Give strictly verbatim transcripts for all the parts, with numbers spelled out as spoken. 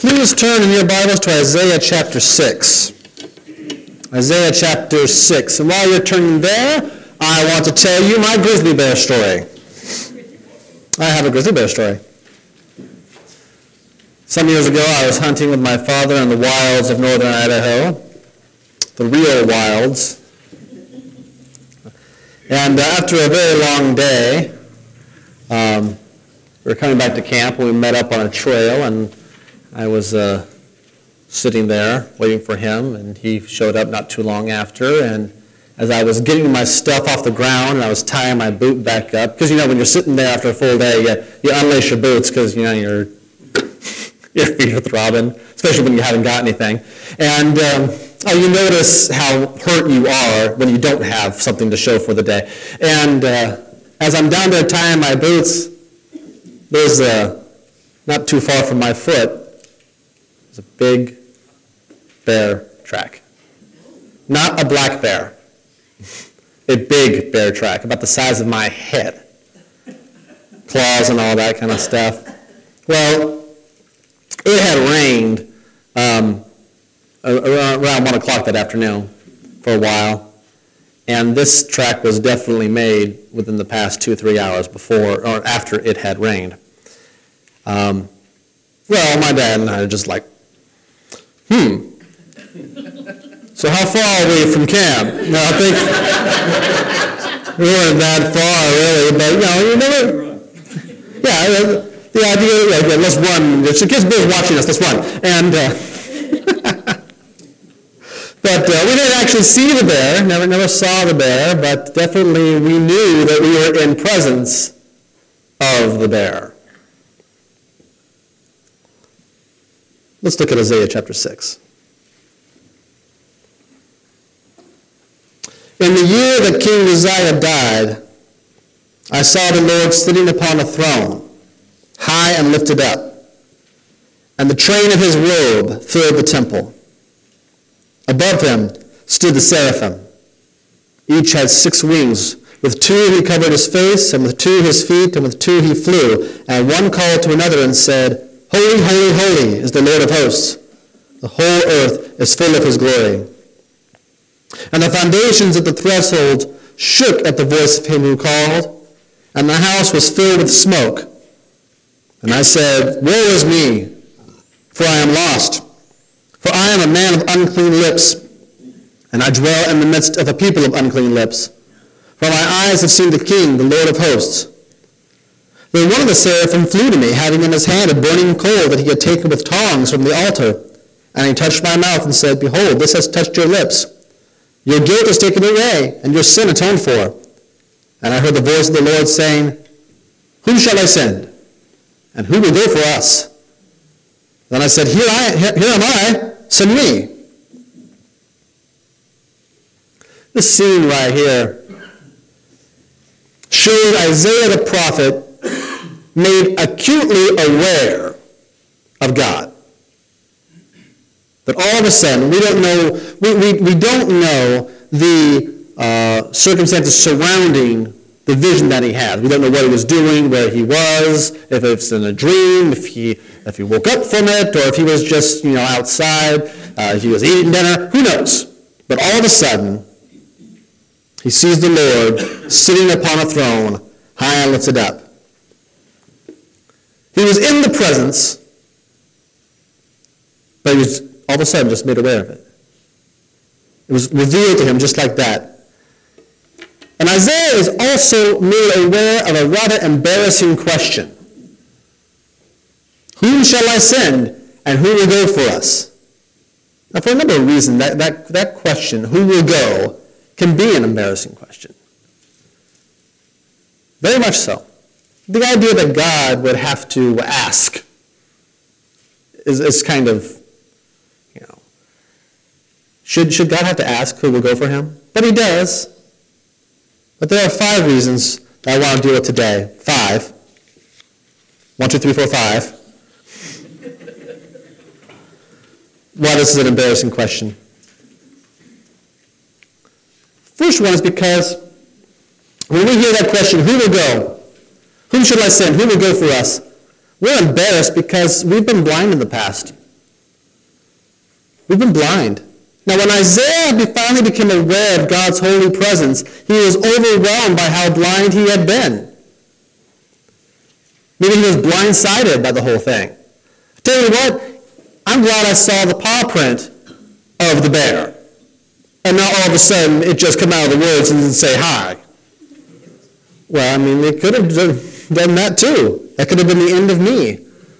Please turn in your Bibles to Isaiah chapter six. Isaiah chapter six. And while you're turning there, I want to tell you my grizzly bear story. I have a grizzly bear story. Some years ago, I was hunting with my father in the wilds of northern Idaho, the real wilds. And after a very long day, um, we were coming back to camp, and we met up on a trail, and I was uh, sitting there waiting for him, and he showed up not too long after. And as I was getting my stuff off the ground and I was tying my boot back up, because you know when you're sitting there after a full day, you, you unlace your boots because you know your your feet are throbbing, especially when you haven't got anything. And um, oh, you notice how hurt you are when you don't have something to show for the day. And uh, as I'm down there tying my boots, there's a, not too far from my foot, there's a big bear track. Not a black bear. A big bear track, about the size of my head. Claws and all that kind of stuff. Well, it had rained um, around, around one o'clock that afternoon for a while. And this track was definitely made within the past two, three hours before or after it had rained. Um, well, my dad and I are just like, hmm. So how far are we from camp? No, I think we weren't that far, really, but, you know, you never, yeah, the idea, like, yeah, let's run. The kids both watching us, let's run. And, uh, but uh, we didn't actually see the bear, never, never saw the bear, but definitely we knew that we were in presence of the bear. Let's look at Isaiah chapter six. In the year that King Uzziah died, I saw the Lord sitting upon a throne, high and lifted up, and the train of his robe filled the temple. Above him stood the seraphim. Each had six wings. With two he covered his face, and with two his feet, and with two he flew. And one called to another and said, Holy, holy, holy is the Lord of hosts. The whole earth is full of his glory. And the foundations of the threshold shook at the voice of him who called, and the house was filled with smoke. And I said, Woe is me, for I am lost. For I am a man of unclean lips, and I dwell in the midst of a people of unclean lips. For my eyes have seen the King, the Lord of hosts. Then one of the seraphim flew to me, having in his hand a burning coal that he had taken with tongs from the altar. And he touched my mouth and said, Behold, this has touched your lips. Your guilt is taken away, and your sin atoned for. And I heard the voice of the Lord saying, Whom shall I send? And who will go for us? Then I said, Here I here, here am I, send me. This scene right here shows Isaiah the prophet made acutely aware of God. That all of a sudden, we don't know, we, we, we don't know the uh, circumstances surrounding the vision that he had. We don't know what he was doing, where he was, if it's in a dream, if he if he woke up from it, or if he was just, you know, outside, uh, he was eating dinner, who knows? But all of a sudden, he sees the Lord sitting upon a throne, high and lifted up. He was in the presence, but he was all of a sudden just made aware of it. It was revealed to him just like that. And Isaiah is also made aware of a rather embarrassing question. Whom shall I send, and who will go for us? Now, for a number of reasons, that, that, that question, who will go, can be an embarrassing question. Very much so. The idea that God would have to ask is, is kind of, you know, should, should God have to ask who will go for him? But he does. But there are five reasons that I want to deal with today. Five. One, two, three, four, five. Why this is an embarrassing question. First one is because when we hear that question, who will go? Whom should I send? Who will go for us? We're embarrassed because we've been blind in the past. We've been blind. Now, when Isaiah finally became aware of God's holy presence, he was overwhelmed by how blind he had been. Maybe he was blindsided by the whole thing. I tell you what, I'm glad I saw the paw print of the bear. And not all of a sudden it just come out of the woods and say hi. Well, I mean, they could have done that too. That could have been the end of me.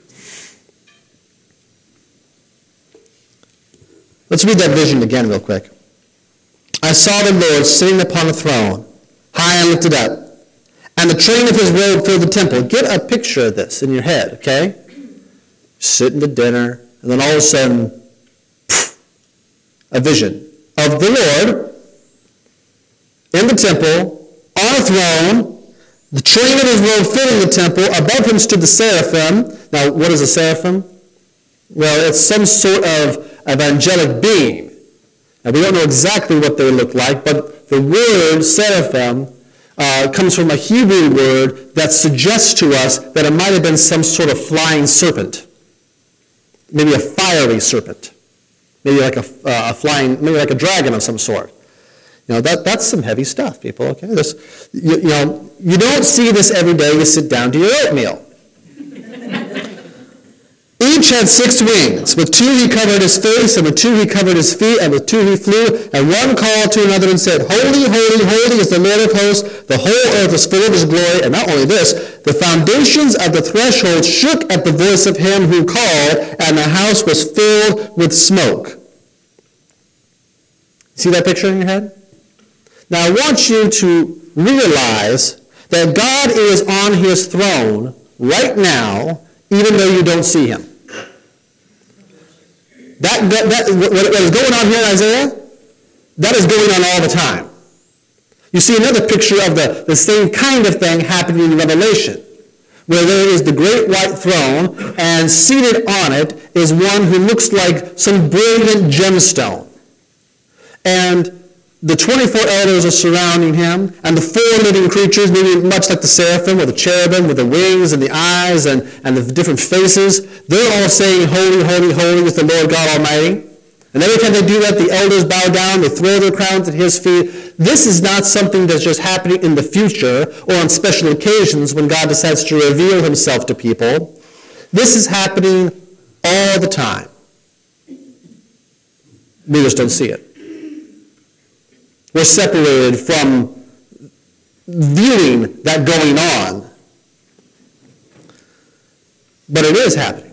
Let's read that vision again real quick. I saw the Lord sitting upon a throne, high and lifted up, and the train of his robe filled the temple. Get a picture of this in your head, okay? Sitting to dinner, and then all of a sudden, poof, a vision of the Lord in the temple, on a throne, the train of his robe filling the temple. Above him stood the seraphim. Now, what is a seraphim? Well, it's some sort of of angelic being. Now, we don't know exactly what they look like, but the word seraphim uh, comes from a Hebrew word that suggests to us that it might have been some sort of flying serpent. Maybe a fiery serpent. Maybe like a, uh, a flying, maybe like a dragon of some sort. You know, that, that's some heavy stuff, people. Okay, this, you, you know, you don't see this every day. You sit down to your oatmeal. Each had six wings. With two he covered his face, and with two he covered his feet, and with two he flew. And one called to another and said, Holy, holy, holy is the Lord of hosts. The whole earth is full of his glory. And not only this, the foundations of the threshold shook at the voice of him who called, and the house was filled with smoke. See that picture in your head? Now I want you to realize that God is on his throne right now, even though you don't see him. That, that, that what is going on here in Isaiah, that is going on all the time. You see another picture of the, the same kind of thing happening in Revelation, where there is the great white throne, and seated on it is one who looks like some brilliant gemstone. And the twenty-four elders are surrounding him, and the four living creatures, maybe much like the seraphim or the cherubim with the wings and the eyes and, and the different faces, they're all saying, Holy, holy, holy is the Lord God Almighty. And every time they do that, the elders bow down, they throw their crowns at his feet. This is not something that's just happening in the future or on special occasions when God decides to reveal himself to people. This is happening all the time. We just don't see it. We're separated from viewing that going on. But it is happening.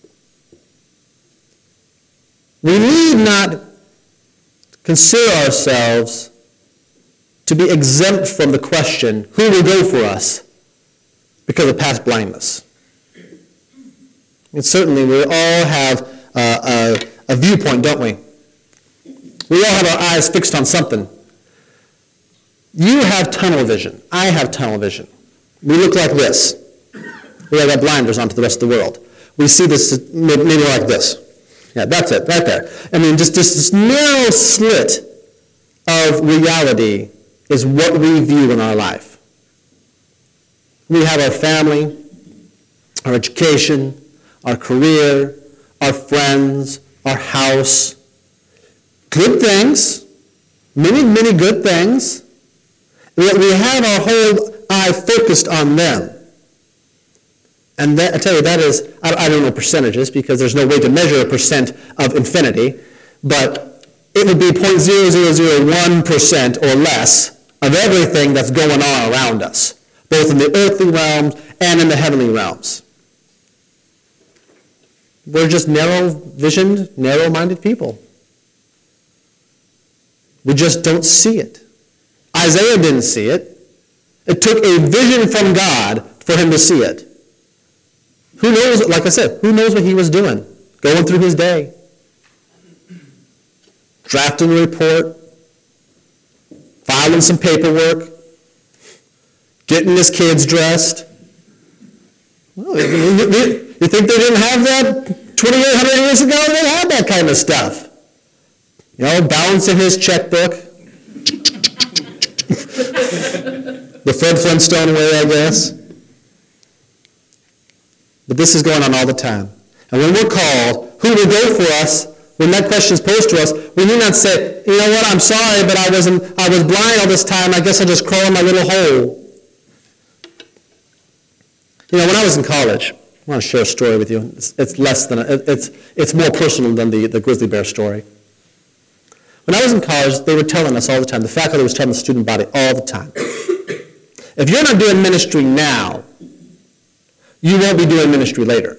We need not consider ourselves to be exempt from the question, who will go for us because of past blindness? And certainly we all have uh, a, a viewpoint, don't we? We all have our eyes fixed on something. You have tunnel vision. I have tunnel vision. We look like this. We have our blinders onto the rest of the world. We see this maybe like this. Yeah, that's it, right there. I mean, just, just this narrow slit of reality is what we view in our life. We have our family, our education, our career, our friends, our house. Good things, many, many good things. Yet we have our whole eye focused on them. And that, I tell you, that is, I, I don't know percentages because there's no way to measure a percent of infinity, but it would be zero point zero zero zero one percent or less of everything that's going on around us, both in the earthly realms and in the heavenly realms. We're just narrow-visioned, narrow-minded people. We just don't see it. Isaiah didn't see it. It took a vision from God for him to see it. Who knows, like I said, who knows what he was doing? Going through his day. Drafting a report. Filing some paperwork. Getting his kids dressed. Well, you think they didn't have that twenty-eight hundred years ago? They had that kind of stuff. You know, balancing his checkbook. The Fred Flintstone way, I guess. But this is going on all the time. And when we're called, who will go for us? when that question is posed to us, we need not say, you know what, I'm sorry, but I wasn't, I was blind all this time. I guess I'll just crawl in my little hole. You know, when I was in college, I want to share a story with you. It's, it's less than, a, it's, it's more personal than the, the grizzly bear story. When I was in college, they were telling us all the time, the faculty was telling the student body all the time, if you're not doing ministry now, you won't be doing ministry later.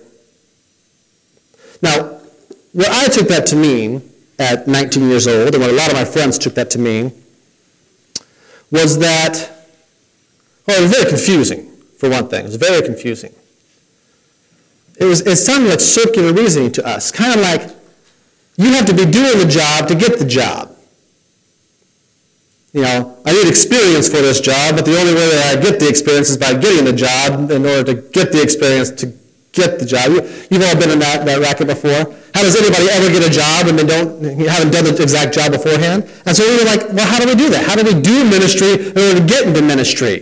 Now, what I took that to mean at nineteen years old, and what a lot of my friends took that to mean, was that, well, it was very confusing, for one thing. It was very confusing. It was, it sounded like circular reasoning to us, kind of like, you have to be doing the job to get the job. You know, I need experience for this job, but the only way that I get the experience is by getting the job in order to get the experience to get the job. You, you've all been in that, that racket before. How does anybody ever get a job and they don't, you haven't done the exact job beforehand? And so we were like, well, how do we do that? How do we do ministry in order to get into ministry?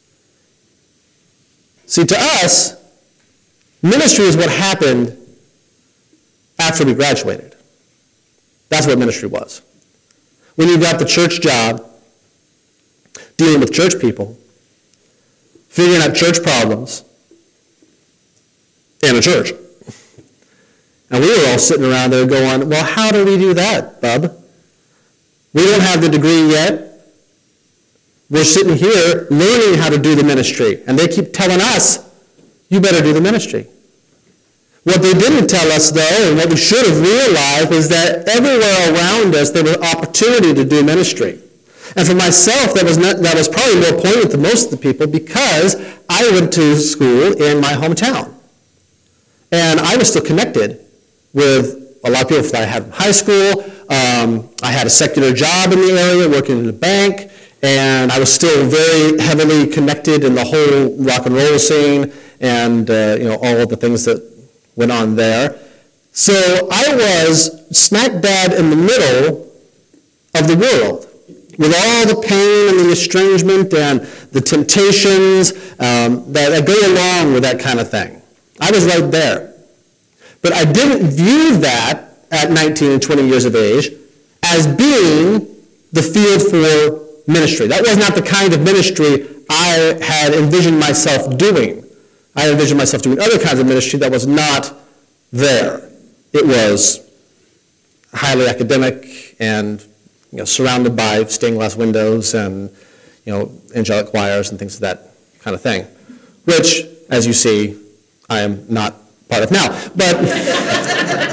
See, to us, ministry is what happened after we graduated. That's what ministry was. When you got the church job, dealing with church people, figuring out church problems in a church. And we were all sitting around there going, well, how do we do that, bub? We don't have the degree yet. We're sitting here learning how to do the ministry. And they keep telling us, you better do the ministry. What they didn't tell us, though, and what we should have realized, was that everywhere around us there was opportunity to do ministry. And for myself, that was not, that was probably more poignant than most of the people, because I went to school in my hometown. And I was still connected with a lot of people that I had in high school. Um, I had a secular job in the area, working in a bank, and I was still very heavily connected in the whole rock and roll scene and uh, you know all of the things that went on there. So I was smack dab in the middle of the world, with all the pain and the estrangement and the temptations um, that, that go along with that kind of thing. I was right there. But I didn't view that at nineteen and twenty years of age as being the field for ministry. That was not the kind of ministry I had envisioned myself doing. I envisioned myself doing other kinds of ministry that was not there. It was highly academic and you know, surrounded by stained glass windows and you know angelic choirs and things of that kind of thing, which, as you see, I am not part of now. But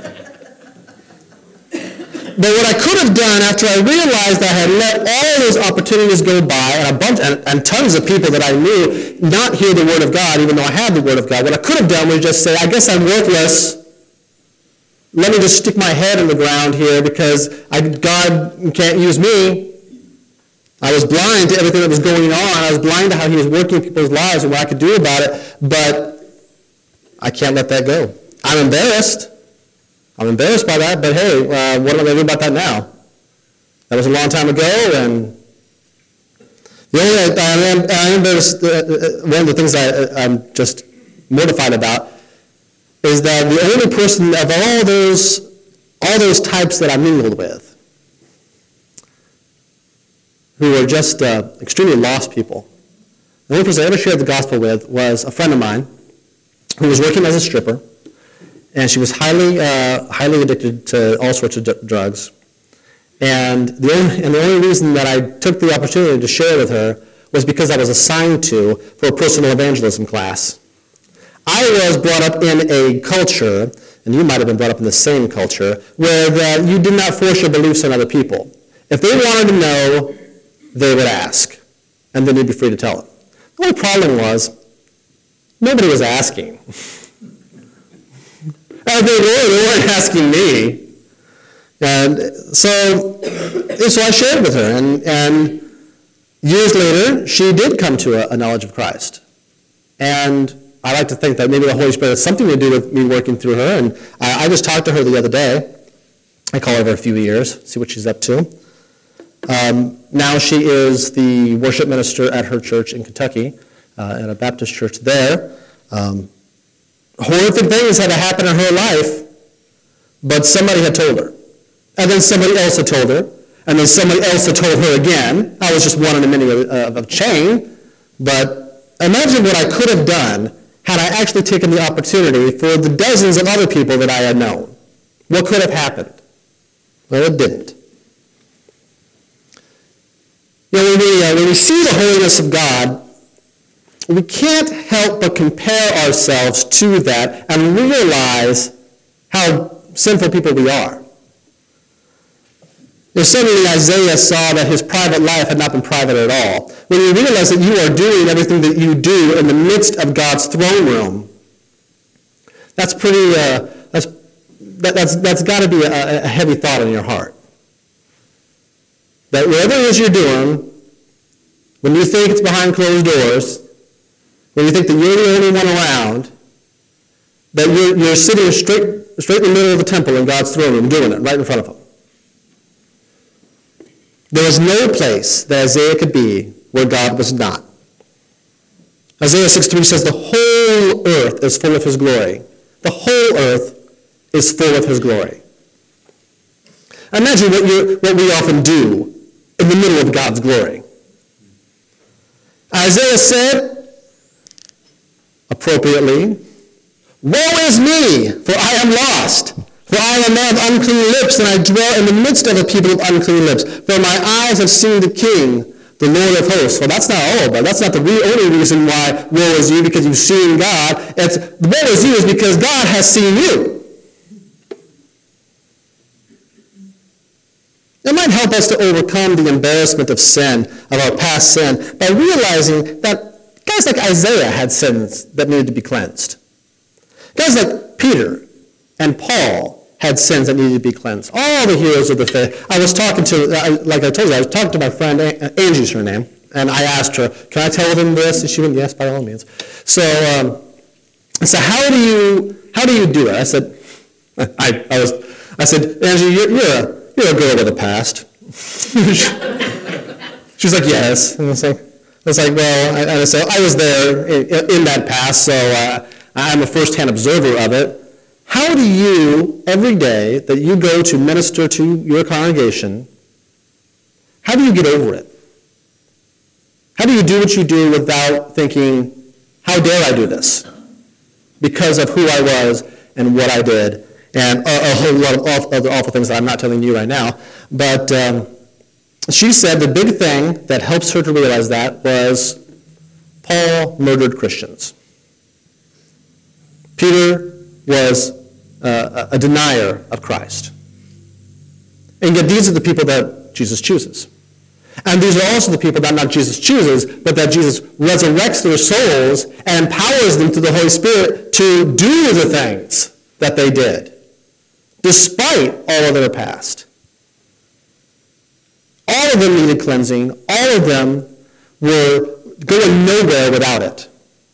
but what I could have done after I realized I had let all those opportunities go by, and a bunch and, and tons of people that I knew not hear the Word of God, even though I had the Word of God, what I could have done was just say, I guess I'm worthless. Let me just stick my head in the ground here because I, God can't use me. I was blind to everything that was going on. I was blind to how He was working in people's lives and what I could do about it, but I can't let that go. I'm embarrassed. I'm embarrassed by that, but hey, uh, what am I going to do about that now? That was a long time ago, and the only I am, I am embarrassed. Uh, one of the things I, I'm just mortified about is that the only person of all those all those types that I mingled with, who were just uh, extremely lost people, the only person I ever shared the gospel with was a friend of mine who was working as a stripper. And she was highly, uh, highly addicted to all sorts of d- drugs. And the, only, and the only reason that I took the opportunity to share with her was because I was assigned to for a personal evangelism class. I was brought up in a culture, and you might have been brought up in the same culture, where that you did not force your beliefs on other people. If they wanted to know, they would ask, and then you'd be free to tell them. The only problem was, nobody was asking. And they were, they weren't asking me. And so, so I shared with her, and, and years later, she did come to a, a knowledge of Christ. And I like to think that maybe the Holy Spirit has something to do with me working through her, and I, I just talked to her the other day. I call her every few years, see what she's up to. Um, now she is the worship minister at her church in Kentucky, uh, at a Baptist church there. Um, Horrific things had to happen in her life but somebody had told her. And then somebody else had told her. And then somebody else had told her again. I was just one in a many of a chain. But imagine what I could have done had I actually taken the opportunity for the dozens of other people that I had known. What could have happened? Well, it didn't. You know, when we, uh, when we see the holiness of God, we can't help but compare ourselves to that and realize how sinful people we are. You know, suddenly Isaiah saw that his private life had not been private at all. When you realize that you are doing everything that you do in the midst of God's throne room, that's pretty, uh, that's, that, that's, that's got to be a, a heavy thought in your heart. That whatever it is you're doing, when you think it's behind closed doors, when you think that you're the only one around, that you're, you're sitting straight, straight in the middle of the temple in God's throne room doing it right in front of him. There was no place that Isaiah could be where God was not. Isaiah six three says the whole earth is full of his glory. The whole earth is full of his glory. Imagine what, you what we often do in the middle of God's glory. Isaiah said, appropriately, "Woe is me, for I am lost. For I am a man of unclean lips, and I dwell in the midst of a people of unclean lips. For my eyes have seen the King, the Lord of hosts." Well, that's not all, but that's not the re- only reason why woe is you, because you've seen God. It's woe is you is because God has seen you. It might help us to overcome the embarrassment of sin, of our past sin, by realizing that guys like Isaiah had sins that needed to be cleansed. Guys like Peter and Paul had sins that needed to be cleansed. All the heroes of the faith. I was talking to, like I told you, I was talking to my friend, Angie's her name, and I asked her, "Can I tell them this?" And she went, "Yes, by all means." So um, I said, "How do you how do you do it?" I said, I, I was I said, "Angie, you're, you're a you're a girl with a past." She's like, "Yes." And I was like, I was like, well, I, I said, I was there in, in that past, so uh, I'm a first-hand observer of it. How do you, every day that you go to minister to your congregation, how do you get over it? How do you do what you do without thinking, how dare I do this? Because of who I was and what I did, and a, a whole lot of awful, other awful things that I'm not telling you right now. But um, she said the big thing that helps her to realize that was Paul murdered Christians. Peter was uh, a denier of Christ. And yet these are the people that Jesus chooses. And these are also the people that not Jesus chooses, but that Jesus resurrects their souls and empowers them through the Holy Spirit to do the things that they did, despite all of their past. All of them needed cleansing. All of them were going nowhere without it.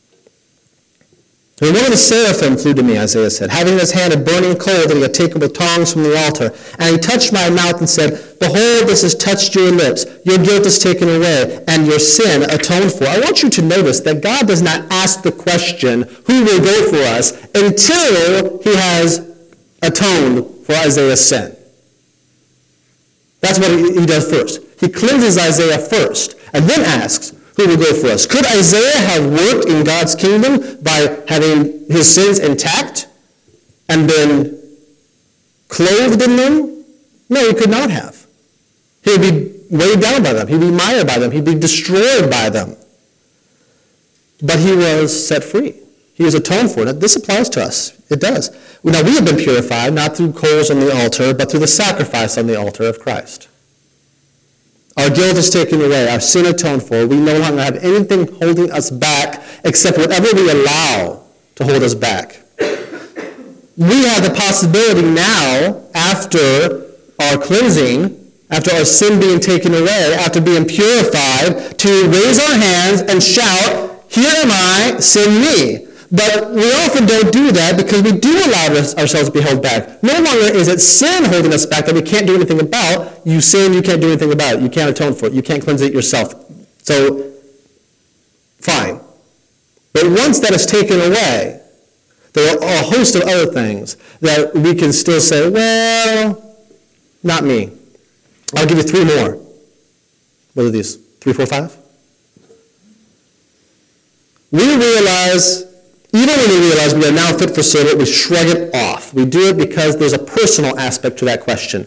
And one of the seraphim flew to me, Isaiah said, having in his hand a burning coal that he had taken with tongs from the altar. And he touched my mouth and said, "Behold, this has touched your lips. Your guilt is taken away, and your sin atoned for." I want you to notice that God does not ask the question, who will go for us, until he has atoned for Isaiah's sin. That's what he does first. He cleanses Isaiah first, and then asks, who will go for us? Could Isaiah have worked in God's kingdom by having his sins intact and been clothed in them? No, he could not have. He would be weighed down by them. He'd be mired by them. He'd be destroyed by them. But he was set free. He was atoned for it. This applies to us. It does. Now, we have been purified, not through coals on the altar, but through the sacrifice on the altar of Christ. Our guilt is taken away, our sin atoned for. We no longer have anything holding us back except whatever we allow to hold us back. We have the possibility now, after our cleansing, after our sin being taken away, after being purified, to raise our hands and shout, "Here am I, send me." But we often don't do that because we do allow ourselves to be held back. No longer is it sin holding us back that we can't do anything about. You sin, you can't do anything about it. You can't atone for it. You can't cleanse it yourself. So, fine. But once that is taken away, There are a host of other things that we can still say, well, not me. I'll give you three more. What are these? Three, four, five? We realize, even when we realize we are now fit for service, we shrug it off. We do it because there's a personal aspect to that question.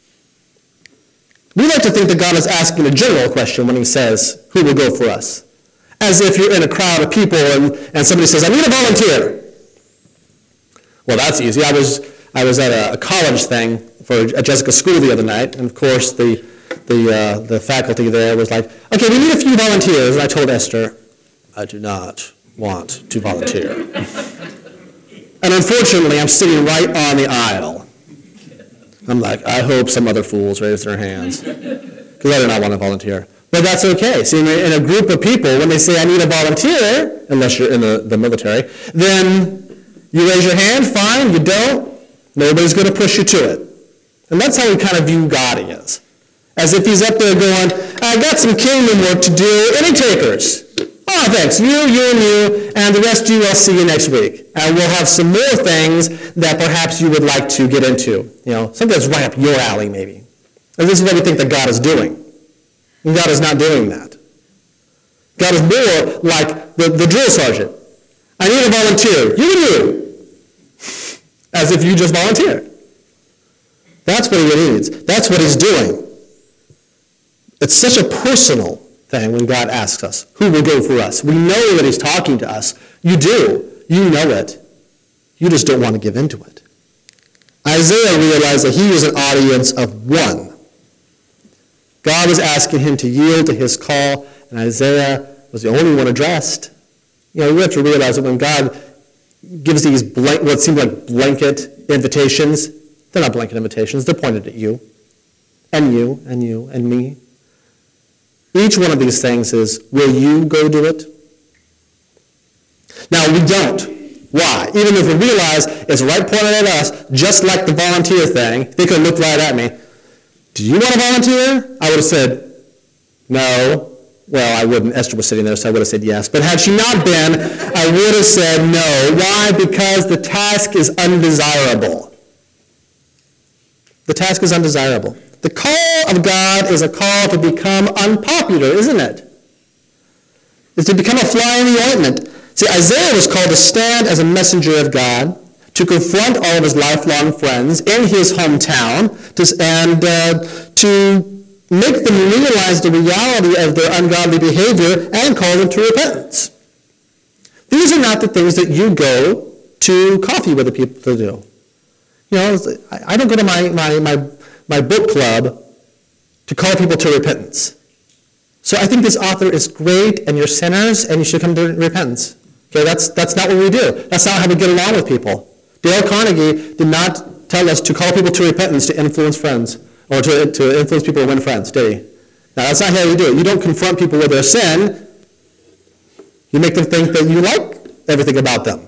We like to think that God is asking a general question when he says, who will go for us? As if you're in a crowd of people and, and somebody says, I need a volunteer. Well, that's easy. I was I was at a, a college thing for at Jessica School the other night, and of course the the uh, the faculty there was like, okay, we need a few volunteers. And I told Esther, I do not want to volunteer. And unfortunately, I'm sitting right on the aisle. I'm like, I hope some other fools raise their hands, because I do not want to volunteer. But that's okay. See, in a, in a group of people, when they say, I need a volunteer, unless you're in the, the military, then you raise your hand, fine. You don't, nobody's going to push you to it. And that's how we kind of view God is. As if he's up there going, I got some kingdom work to do. Any takers? Oh, thanks. You, you, and you, and the rest of you, I'll see you next week. And we'll have some more things that perhaps you would like to get into. You know, something that's right up your alley, maybe. And this is what we think that God is doing. And God is not doing that. God is more like the, the drill sergeant. I need a volunteer. You and you. As if you just volunteered. That's what he needs. That's what he's doing. It's such a personal thing when God asks us, who will go for us? We know that he's talking to us. You do. You know it. You just don't want to give into it. Isaiah realized that he was an audience of one. God was asking him to yield to his call, and Isaiah was the only one addressed. You know, we have to realize that when God gives these blank, what seem like blanket invitations, they're not blanket invitations, they're pointed at you, and you, and you, and me. Each one of these things is, will you go do it? Now, we don't. Why? Even if we realize it's right pointed at us, just like the volunteer thing, they could have looked right at me. Do you want to volunteer? I would have said, no. Well, I wouldn't. Esther was sitting there, so I would have said yes. But had she not been, I would have said no. Why? Because the task is undesirable. The task is undesirable. The call of God is a call to become unpopular, isn't it? It's to become a fly in the ointment. See, Isaiah was called to stand as a messenger of God, to confront all of his lifelong friends in his hometown, to, and uh, to make them realize the reality of their ungodly behavior and call them to repentance. These are not the things that you go to coffee with the people to do. You know, I don't go to my, my, my, my book club to call people to repentance. So I think this author is great, and you're sinners, and you should come to repentance. Okay, that's, that's not what we do. That's not how we get along with people. Dale Carnegie did not tell us to call people to repentance to influence friends, or to, to influence people to win friends, did he? Now, that's not how you do it. You don't confront people with their sin. You make them think that you like everything about them.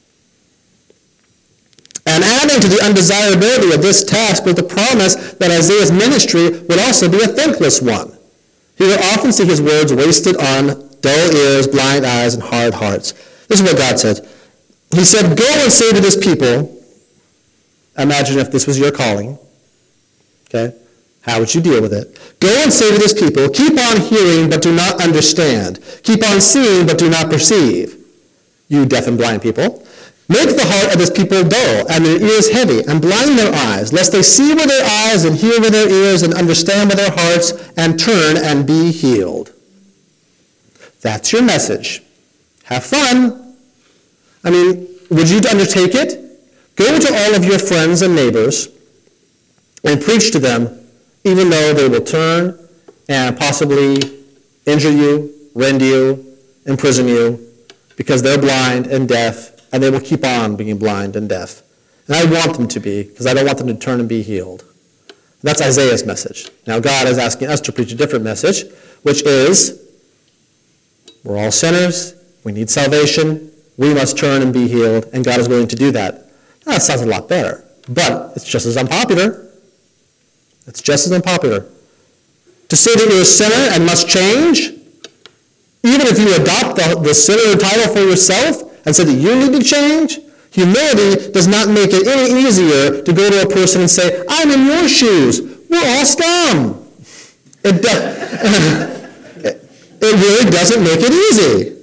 And adding to the undesirability of this task was the promise that Isaiah's ministry would also be a thankless one. He would often see his words wasted on dull ears, blind eyes, and hard hearts. This is what God said. He said, go and say to this people, imagine if this was your calling, okay? How would you deal with it? Go and say to this people, keep on hearing but do not understand. Keep on seeing but do not perceive. You deaf and blind people. Make the heart of this people dull and their ears heavy, and blind their eyes, lest they see with their eyes and hear with their ears and understand with their hearts and turn and be healed. That's your message. Have fun. I mean, would you undertake it? Go to all of your friends and neighbors and preach to them, even though they will turn and possibly injure you, rend you, imprison you, because they're blind and deaf, and they will keep on being blind and deaf. And I want them to be, because I don't want them to turn and be healed. That's Isaiah's message. Now God is asking us to preach a different message, which is, we're all sinners, we need salvation, we must turn and be healed, and God is willing to do that. Now, that sounds a lot better, but it's just as unpopular. It's just as unpopular. To say that you're a sinner and must change, even if you adopt the, the sinner title for yourself and say that you need to change, Humility does not make it any easier to go to a person and say, I'm in your shoes. We're all scum. It, do- it really doesn't make it easy.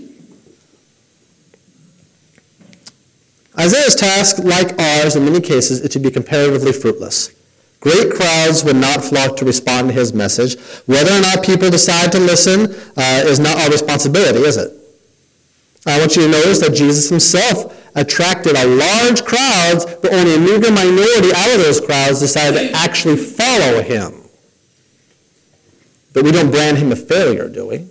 Isaiah's task, like ours in many cases, is to be comparatively fruitless. Great crowds would not flock to respond to his message. Whether or not people decide to listen uh, is not our responsibility, is it? I want you to notice that Jesus himself attracted a large crowds, but only a meager minority out of those crowds decided to actually follow him. But we don't brand him a failure, do we?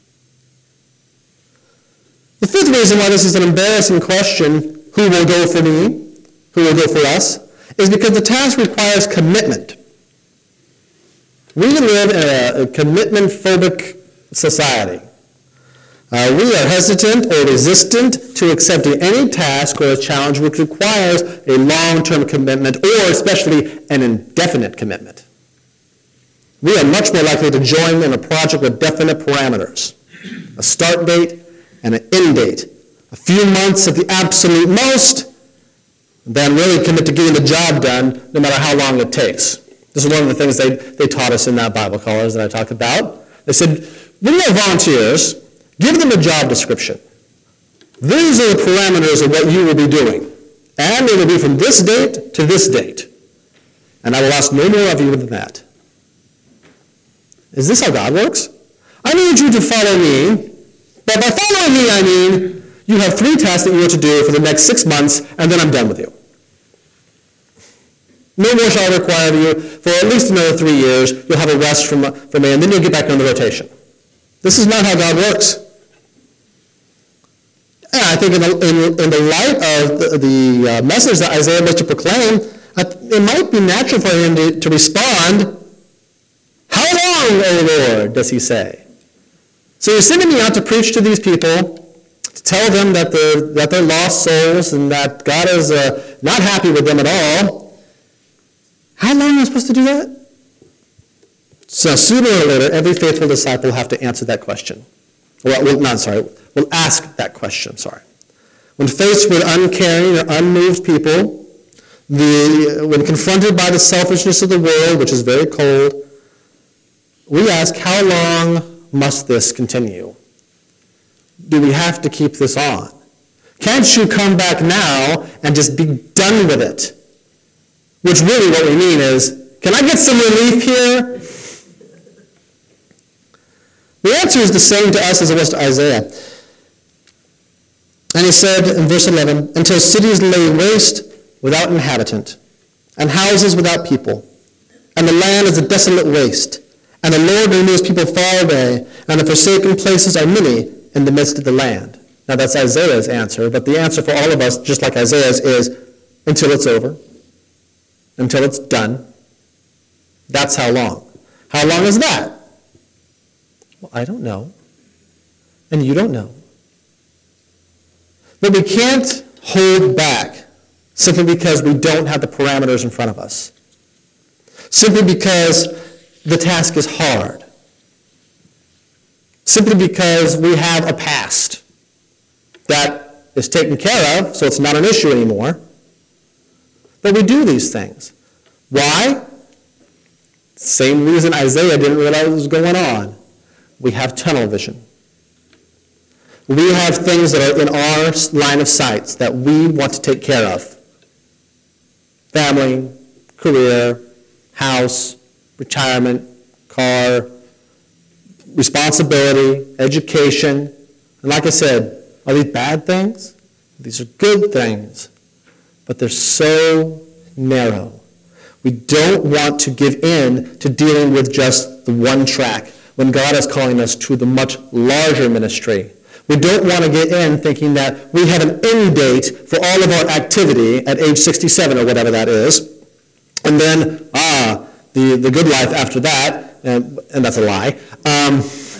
The fifth reason why this is an embarrassing question, who will go for me, who will go for us, is because the task requires commitment. We live in a, a commitment-phobic society. Uh, we are hesitant or resistant to accepting any task or a challenge which requires a long-term commitment or especially an indefinite commitment. We are much more likely to join in a project with definite parameters, a start date and an end date, a few months at the absolute most, than really commit to getting the job done no matter how long it takes. This is one of the things they, they taught us in that Bible college that I talked about. They said, when you have volunteers, give them a job description. These are the parameters of what you will be doing. And it will be from this date to this date. And I will ask no more of you than that. Is this how God works? I need you to follow me, but by following me, I mean you have three tasks that you are to do for the next six months, and then I'm done with you. No more shall I require of you for at least another three years. You'll have a rest from, from me, and then you'll get back on the rotation. This is not how God works. And I think in the, in, in the light of the, the uh, message that Isaiah was to proclaim, it might be natural for him to, to respond, how long, O Lord, does he say? So you're sending me out to preach to these people, to tell them that they're, that they're lost souls and that God is uh, not happy with them at all. How long am I supposed to do that? So sooner or later, every faithful disciple will have to answer that question. Well, well not sorry, will ask that question, sorry. When faced with uncaring or unmoved people, the, when confronted by the selfishness of the world, which is very cold, we ask, how long must this continue? Do we have to keep this on? Can't you come back now and just be done with it? Which really what we mean is, can I get some relief here? The answer is the same to us as it was to Isaiah. And he said in verse eleven, until cities lay waste without inhabitant, and houses without people, and the land is a desolate waste, and the Lord removes people far away, and the forsaken places are many in the midst of the land. Now that's Isaiah's answer, but the answer for all of us, just like Isaiah's, is until it's over, until it's done. That's how long. How long is that? Well, I don't know. And you don't know. But we can't hold back simply because we don't have the parameters in front of us. Simply because the task is hard. Simply because we have a past that is taken care of, so it's not an issue anymore. But we do these things. Why? Same reason Isaiah didn't realize what was going on. We have tunnel vision. We have things that are in our line of sight that we want to take care of. Family, career, house, retirement, car, responsibility, education. And like I said, are these bad things? These are good things. But they're so narrow. We don't want to give in to dealing with just the one track when God is calling us to the much larger ministry. We don't want to get in thinking that we have an end date for all of our activity at age sixty-seven or whatever that is. And then, ah, the, the good life after that, and, and that's a lie. Um,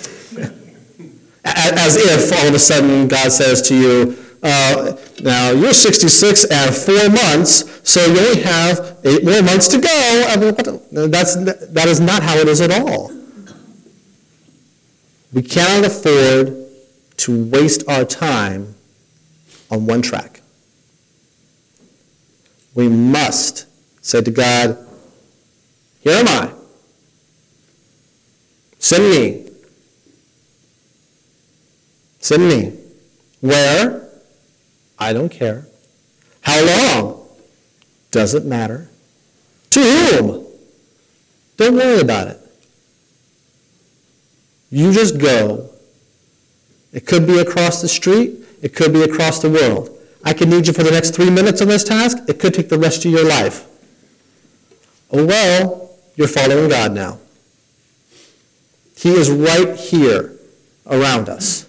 as if all of a sudden God says to you, uh, now you're sixty-six and four months, so you only have eight more months to go. I mean, what, that's, that is not how it is at all. We cannot afford to waste our time on one track. We must say to God, here am I. Send me. Send me. Where? I don't care. How long? Doesn't matter. To whom? Don't worry about it. You just go. It could be across the street. It could be across the world. I could need you for the next three minutes on this task. It could take the rest of your life. Oh well, you're following God now. He is right here around us.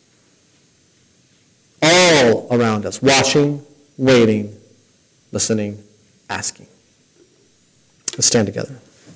All around us. Watching, waiting, listening, asking. Let's stand together.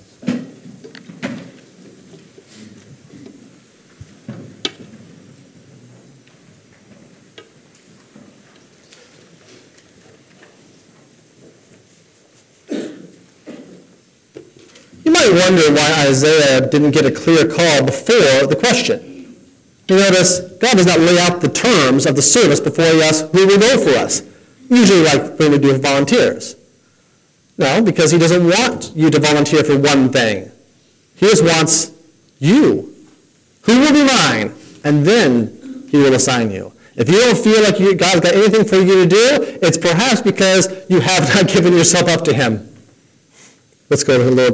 You might wonder why Isaiah didn't get a clear call before the question. You notice, God does not lay out the terms of the service before he asks who will go for us, usually like when we do with volunteers. No, because he doesn't want you to volunteer for one thing. He just wants you. Who will be mine? And then he will assign you. If you don't feel like you, God's got anything for you to do, it's perhaps because you have not given yourself up to him. Let's go to the Lord.